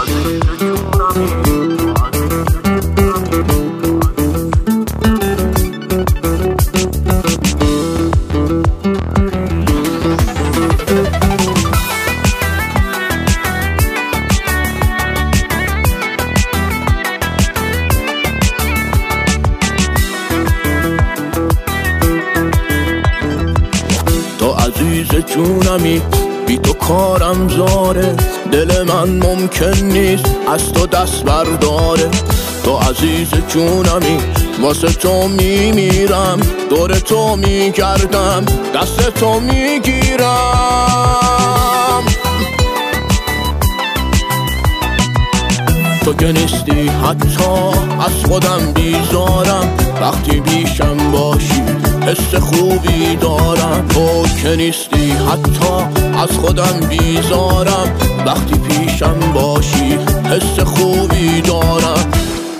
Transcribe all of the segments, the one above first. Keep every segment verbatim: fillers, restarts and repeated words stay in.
عزیز جونمی، تو عزیز جونمی، بی تو کارم زاره، دل من ممکن نیست از تو دست برداره. تو عزیز جونمی، واسه تو میمیرم، دور تو میگردم، دست تو میگیرم. تو که نیستی حتی از خودم بیزارم، وقتی پیشم باشی حس خوبی دارم. تو که نیستی حتی از خودم بیزارم، وقتی پیشم باشی حس خوبی دارم.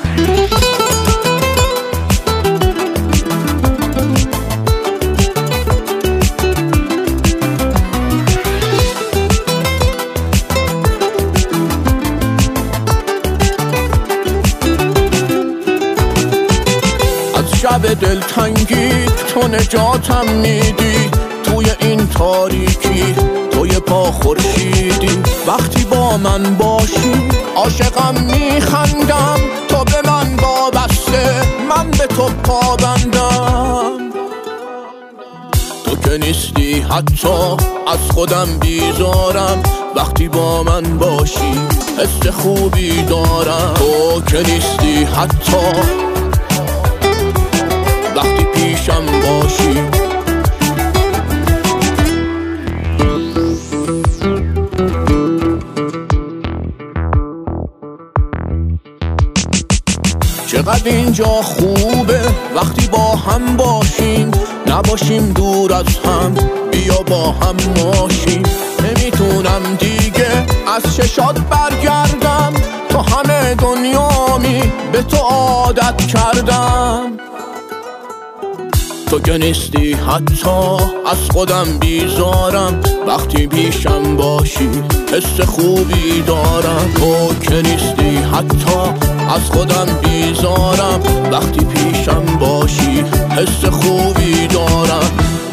شب دلتنگی تو نجاتم میدی، توی این تاریکی توی پا خورشیدی. وقتی با من باشی عاشقم میخندم، تو به من وابسته من به تو پابندم. تو که نیستی حتی از خودم بیزارم، وقتی با من باشی حس خوبی دارم. تو که نیستی حتی وقتی پیشم باشی. چقدر اینجا خوبه وقتی با هم باشیم، نباشیم دور از هم، بیا با هم ماشیم. نمیتونم دیگه از چشات برگردم، تو همه دنیامی به تو عادت کردم. تو که نیستی حتی از خودم بیزارم، وقتی پیشم باشی حس خوبی دارم. تو که نیستی حتی از خودم بیزارم، وقتی پیشم باشی حس خوبی دارم.